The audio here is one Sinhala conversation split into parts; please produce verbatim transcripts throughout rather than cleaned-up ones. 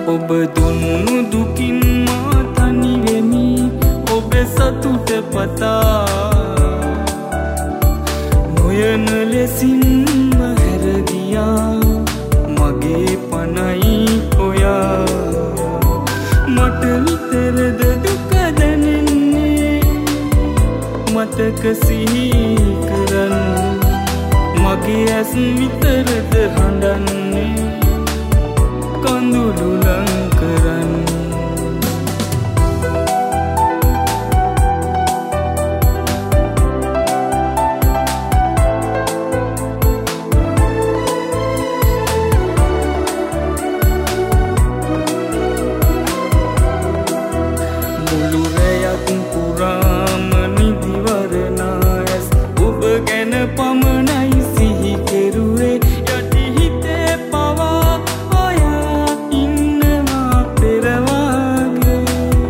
ඔබ දුන්නු දුකින් මා තනි වෙමි ඔබේ සතුට පතා නොයන ලෙසින්ම හැර ගියා මගේ පනයි ඔයා මට නිතරද දුක දැනෙන්නේ මතක සිහි කරන් මගේ ඇස් විතරද හඬන්නේ කඳුළු ලං කරන් මුළු රැයක් පුරාම නිදිවරනා ඇස් ඔබ ගැන පමණයි සිහි කෙරුවේ යටි හිතේ පවා ඔයා ඉන්නවා පෙරවාගේ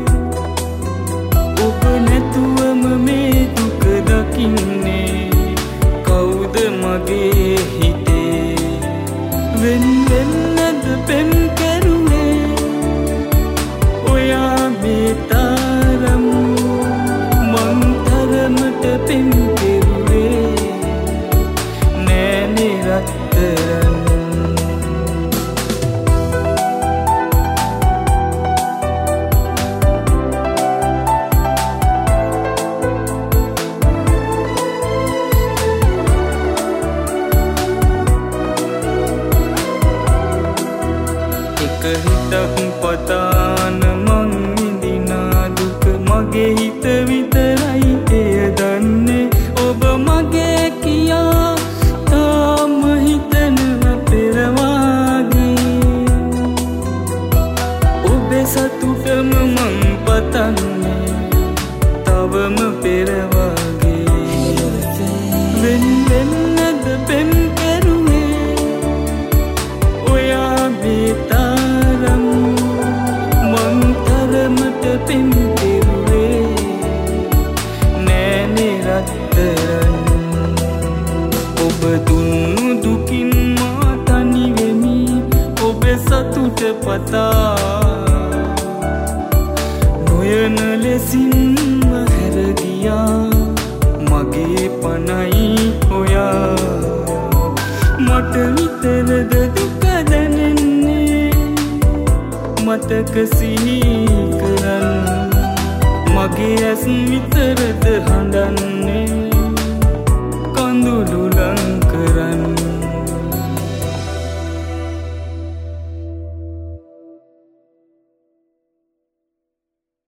ඔබ නැතුවම මේ දුක දකින්නේ කවුද මගේ හිතේ වෙන් වෙන්නද පෙම් කෙරුවේ ඔයා මේ තරම් මං තරමට පෙම් කෙරුවේ නෑනේ රත්තරන් එක හිතක් පතාන මං විඳිනා දුක මගේ හිත විතරයි එය දන්නේ ඔබ මගේ කියා තාම හිතනව පෙරවාගේ ඔබේ සතුටම මං පතන්නේ තවම පෙරවාගේ වෙන් වෙන්නද පෙම් කෙරුවේ ඔයා මේ තරම් මං තරමට පෙම් කෙරුවේ නෑනේ රත්තරන් ඔබ දුන්නු දුකින් මා තනි වෙමි ඔබේ සතුට පතා නොයන ලෙසින්ම හැර ගියා මගේ පනයි ඔයා මට විතරද දුක දැනෙන්නේ මතක සිහි කරන් මගේ ඇස් විතරද හඬන්නේ කඳුළු